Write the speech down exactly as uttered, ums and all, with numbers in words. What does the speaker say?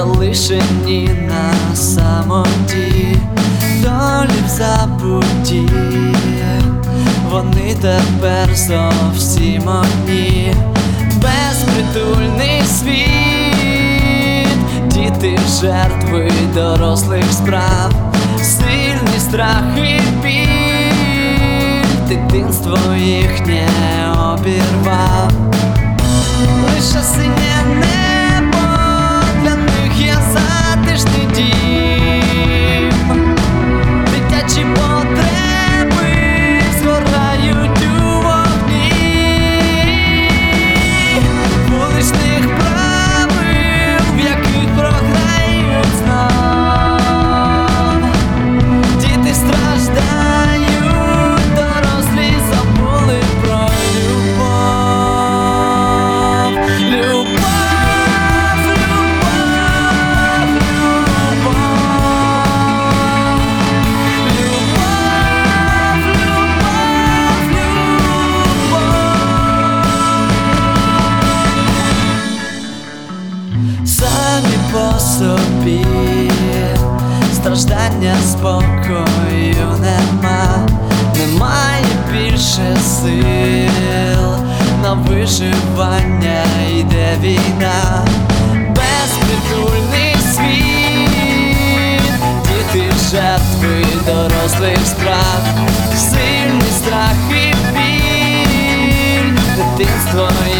залишені на самоті, долі в забутті. Вони тепер зовсім одні, безпритульний світ, діти жертви дорослих справ, сильні страхи, біль, дитинство їхнє обірвав. Лише синє небо, для них є затишний дім, дитячі потреби згорають у вогні, вуличних правил, в яких програють знов. Діти страждають, дорослі забули про любов. Любов, любов, любов, любов, любов. Самі по собі страждання, спокою нема, немає більше сил, на виживання йде війна, безпритульний світ, діти жертви дорослих справ, сильні страхи, біль, дитинство